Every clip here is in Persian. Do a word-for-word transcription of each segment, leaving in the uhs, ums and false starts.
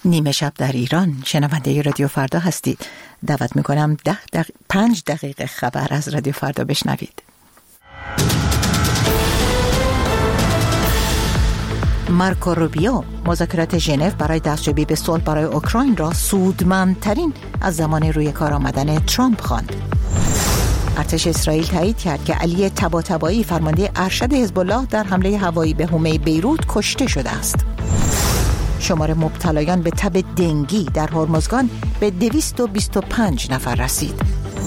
نیمه شب در ایران شنونده رادیو فردا هستید. دعوت میکنم ده دق... پنج دقیقه خبر از رادیو فردا بشنوید. مارکو روبیو مذاکرات ژنو برای دستیابی به صلح برای اوکراین را سودمندترین از زمان روی کار آمدن ترامپ خواند. ارتش اسرائیل تایید کرد که علی طباطبایی فرمانده ارشد حزب الله در حمله هوایی به حومه بیروت کشته شده است. شمار مبتلایان به تب دنگی در هرمزگان به دویست و بیست و پنج نفر رسید.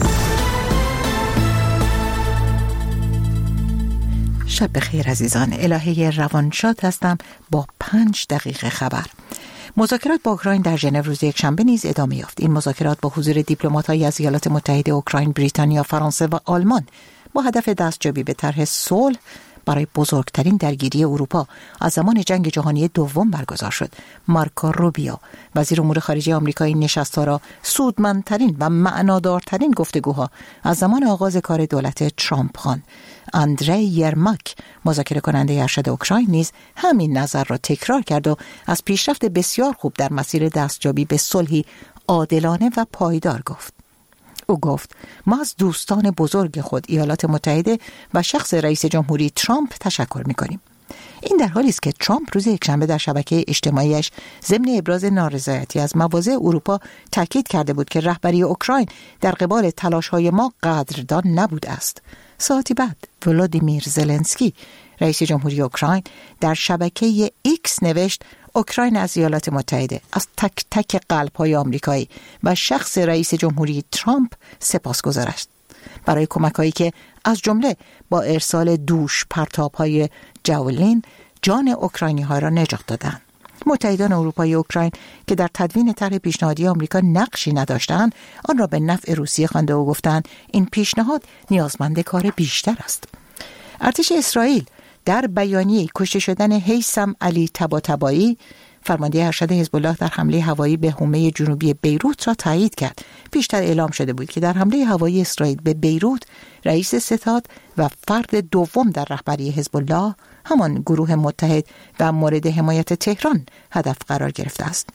شب بخیر عزیزان، الهه روانشاد هستم با پنج دقیقه خبر. مذاکرات با اوکراین در ژنو روز یکشنبه نیز ادامه یافت. این مذاکرات با حضور دیپلمات‌های از ایالات متحده، اوکراین، بریتانیا، فرانسه و آلمان با هدف دستیابی به طرح صلح برای بزرگترین درگیری اروپا از زمان جنگ جهانی دوم برگزار شد. مارکو روبیو وزیر امور خارجه آمریکا این نشست‌ها را سودمندترین و معنادارترین گفتگوها از زمان آغاز کار دولت ترامپ خواند. اندری یرماک مذاکره کننده ارشد اوکراین نیز همین نظر را تکرار کرد و از پیشرفت بسیار خوب در مسیر دستیابی به صلحی عادلانه و پایدار گفت. او گفت ما از دوستان بزرگ خود ایالات متحده و شخص رئیس جمهوری ترامپ تشکر می‌کنیم. این در حالی است که ترامپ روز یکشنبه در شبکه اجتماعیش ضمن ابراز نارضایتی از مواضع اروپا تاکید کرده بود که رهبری اوکراین در قبال تلاش‌های ما قدردان نبوده است. ساعتی بعد ولادیمیر زلنسکی رئیس جمهوری اوکراین در شبکه ایکس نوشت اوکراین از ایالات متحده، از تک تک قلب‌های آمریکایی و شخص رئیس جمهوری ترامپ سپاسگزار است برای کمک‌هایی که از جمله با ارسال دوش پرتاب‌های جاولین جان اوکراینی‌ها را نجات دادند. متحدان اروپایی اوکراین که در تدوین طرح پیشنهادی آمریکا نقشی نداشتند، آن را به نفع روسیه خوانده و گفتند این پیشنهاد نیازمند کار بیشتر است. ارتش اسرائیل در بیانیه کشته شدن هیثم علی طباطبایی فرمانده ارشد حزب الله در حمله هوایی به حومه جنوبی بیروت را تایید کرد. پیشتر اعلام شده بود که در حمله هوایی اسرائیل به بیروت رئیس ستاد و فرد دوم در رهبری حزب الله، همان گروه متحد و مورد حمایت تهران، هدف قرار گرفته است.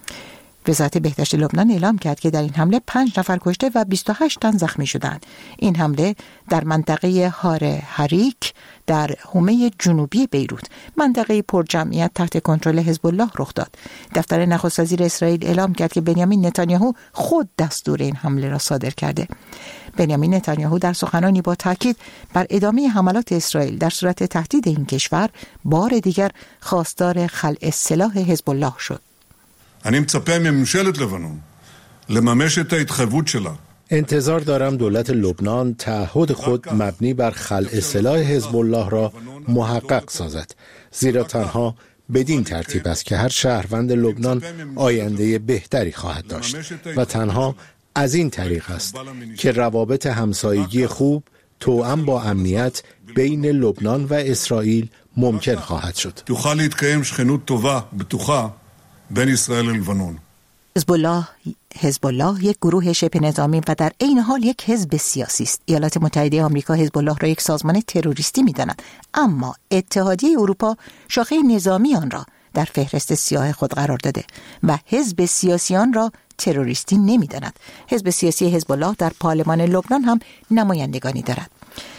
وزارت بهداشت لبنان اعلام کرد که در این حمله پنج نفر کشته و بیست و هشت تن زخمی شدند. این حمله در منطقه هاره حریک در حومه جنوبی بیروت، منطقه پرجمعیت تحت کنترل حزب الله رخ داد. دفتر نخست وزیر اسرائیل اعلام کرد که بنیامین نتانیاهو خود دستور این حمله را صادر کرده. بنیامین نتانیاهو در سخنانی با تاکید بر ادامه حملات اسرائیل در صورت تهدید این کشور بار دیگر خواستار خلع سلاح حزب الله شد. אני מצפה מממשלת לבנון לממש את ההתחייבות שלה. انتظار دارم دولت لبنان تعهد خود مبنی بر خلع سلاح حزب الله را محقق سازد، زیرا تنها بدین ترتیب است که هر شهروند لبنان آینده بهتری خواهد داشت و تنها از این طریق است که روابط همسایگی خوب توأم با امنیت بین لبنان و اسرائیل ممکن خواهد شد. תוכל להתקיים שכנות טובה בטוחה بین اسرائیل و لبنان. حزب الله حزب الله یک گروه شبه نظامی و در عین حال یک حزب سیاسی است. ایالات متحده آمریکا حزب الله را یک سازمان تروریستی می‌داند، اما اتحادیه اروپا شاخه نظامی آن را در فهرست سیاه خود قرار داده و حزب سیاسی آن را تروریستی نمی‌داند. حزب سیاسی حزب الله در پارلمان لبنان هم نمایندگانی دارد.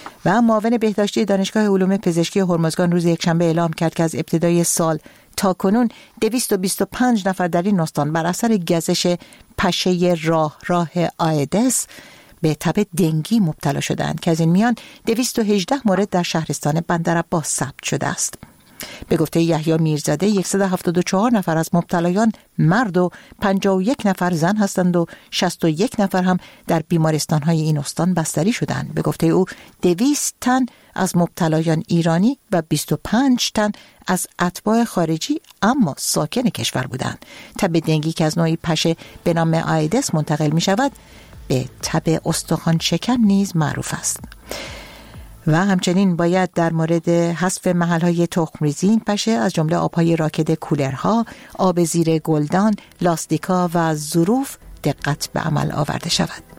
و معاون بهداشتی دانشگاه علوم پزشکی هرمزگان روز یکشنبه اعلام کرد که از ابتدای سال تا کنون دویست و بیست و پنج نفر در این استان بر اثر گزش پشه راه راه آیدس به تب دنگی مبتلا شدند که از این میان دویست و هجده مورد در شهرستان بندرعباس ثبت شده است. به گفته یحیی میرزاده صد و هفتاد و چهار نفر از مبتلایان مرد و پنجاه و یک نفر زن هستند و شصت و یک نفر هم در بیمارستان‌های این استان بستری شدند. به گفته او دویست تن از مبتلایان ایرانی و بیست و پنج تن از اتباع خارجی اما ساکن کشور بودند. تب دنگی که از نوعی پشه به نام آیدس منتقل می شود به تب استخوان شکن نیز معروف است. و همچنین باید در مورد حذف محل‌های تخم‌ریزی این پشه از جمله آب‌های راکد کولرها، آب زیر گلدان، لاستیکا و ظروف دقت به عمل آورده شود.